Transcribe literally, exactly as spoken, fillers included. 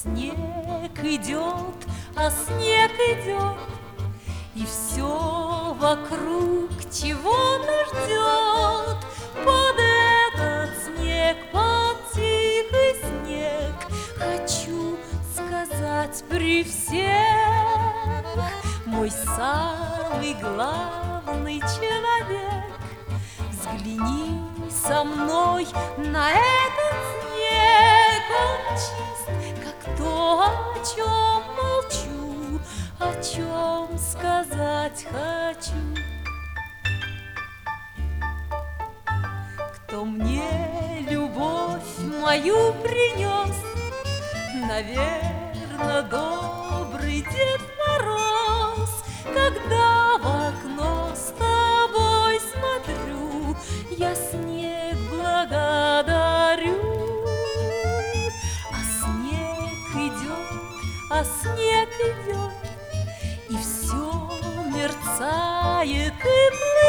Снег идет, а снег идет, и все вокруг чего-то ждет. Под этот снег, под тихий снег, хочу сказать при всех: мой самый главный человек, взгляни со мной на этот снег. Он чист, как то, о чем молчу, о чем сказать хочу. Кто мне любовь мою принес? Наверно, добрый Дед Мороз. Когда в окно с тобой смотрю, я снег благодарю. А снег идет, а снег идет, и все мерцает и плывет.